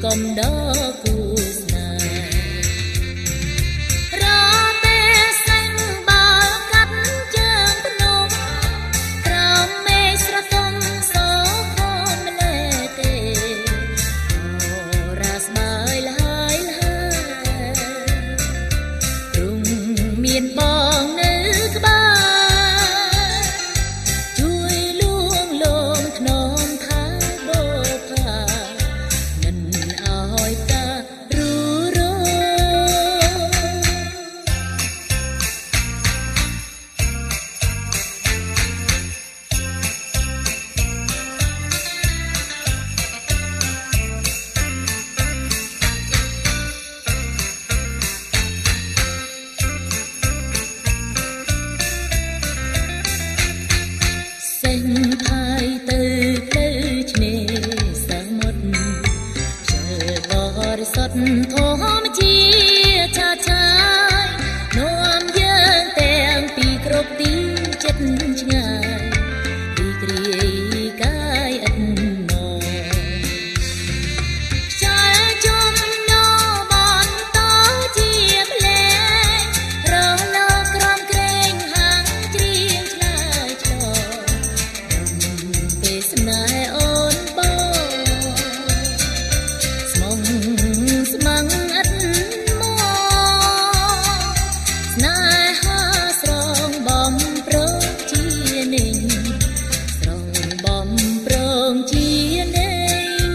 កំដរគូស្នេហ៍រទេសេងបើកាត់ជើងភ្នំក្រោមមេឃស្រទន់សោខំលែទេរាស្បើយលហើយទ្រង់មានបងនៅក្បែរជួយលួងលោមថ្នមថាបោផាមិនឲ្យតារូរោសេងផាយទៅផ្លូវឆ្នេរសមុទ្រជើបរិសុទ្ធធម្មជាតិឆាឆាយនាំយើងទាំងពីគ្រប់ទីចិត្តឆ្ងាយរីករាយកាយឥតនរខ្យល់ជុំញ័របន្តជាភ្លេងរលកក្រំក្រែងហាងច្រៀងឆ្លើយឆ្លងពេលស្នេហ៍អូនបងស្មុងស្មឹងឥតមកស្នេហាស្រងបំប្រងជានិញស្រងបំប្រងជានិញ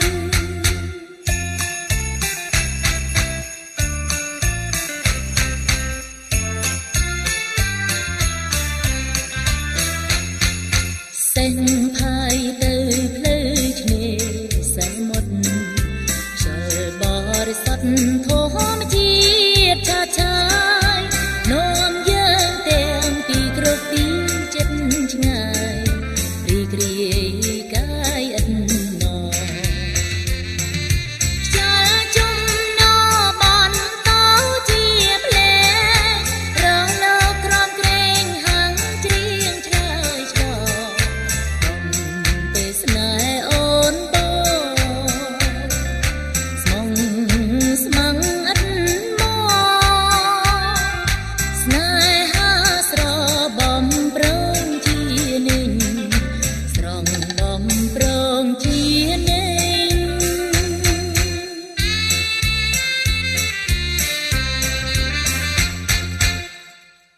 សេងផាយទៅផ្លូវឆ្នេរសមុទ្រខ្យល់បរិសុទ្ធធ